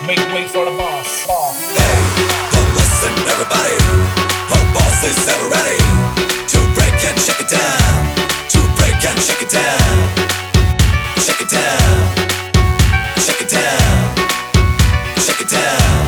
wait for the boss. Hey, well listen everybody, our boss is ever ready to break and shake it down, to break and shake it down, shake it down, shake it down, shake it down.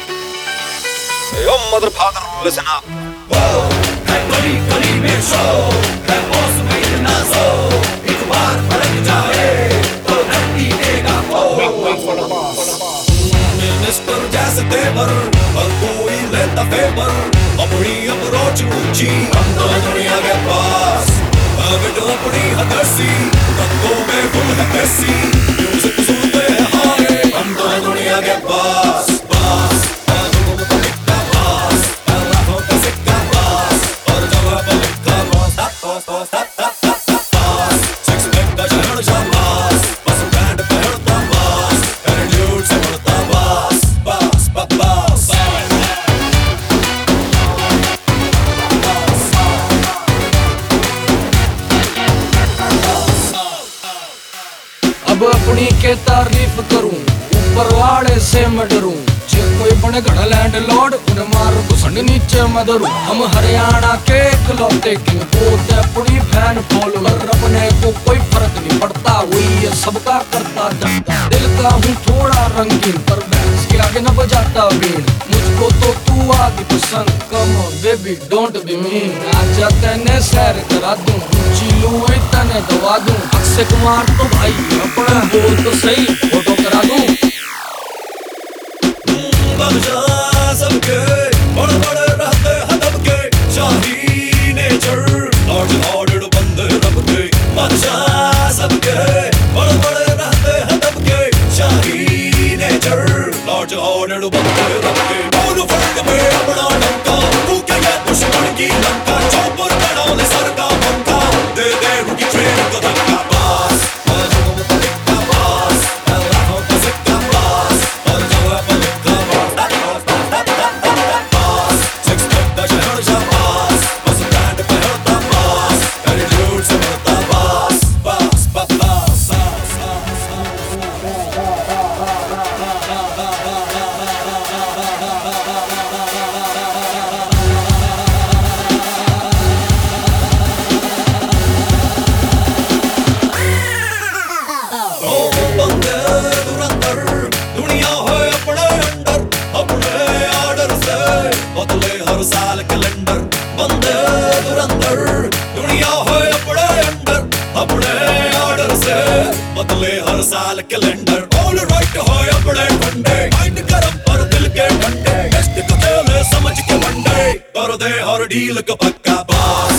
Yo mother father, listen up. Whoa, है गली गली में show, है boss में नाज़ो, एक बार पलट जाए तो धरती देगा वो. Wait for the boss. Minister जैसे तेवर, हर कोई लेता फेवर, अपनी अप्रोच ऊंची, हम तो दुनिया के पास. अब तो अपनी हदसी, रंगों में गुल है कैसी, म्यूजिक सुनते हैं हारे, हम तो दुनिया के पास. अब अपनी के तारीफ करूं, ऊपर वाले से मैं डरूं. जे कोई बने घड़ा लैंड लॉर्ड, उन्हें मार घुसन नीचे मैं धरूं. हम हरियाणा के इकलौते किंग, बोलते अपनी फैन फॉलोअर. अपने को कोई फर्क नहीं पड़ता, वही है सबका करता धंधा. दिल का हूँ थोड़ा रंगीन, पर भैंस के आगे न बजाता बीन. मुझको तो तू आगे पसंद, come on baby don't be mean. आजा तेने सैर करा दूं, चिलू तने दवा दूं. अक्षय कुमार तो भाई अपना बोल तो सही, फोटो करा दूं. बादशाह सबके बड़े बड़े रहते हैं दबके, शाही नेचर लॉर्ड ऑर्डर बंदे रब के. बादशाह सबके बड़े बड़े रहते हैं दबके, शाही नेचर लॉर्ड ऑर्डर बंदे रब के. बोलो फर्क में अपना डंका, तू क्या ये दुश्मन की लंका, चौपर बना ले सर का पंखा, दे दे उनकी ट्रेन को धक्का. बास साल कैलेंडर, बंदे धुरंधर, दुनिया है अपने अंडर, अपने ऑर्डर से बदले हर साल कैलेंडर. ऑल राइट है अपने फंडे, माइंड गरम पर दिल के ठंडे, बेस्ट को खेले समझ के वनडे, कर दे हर डील का पक्का. बास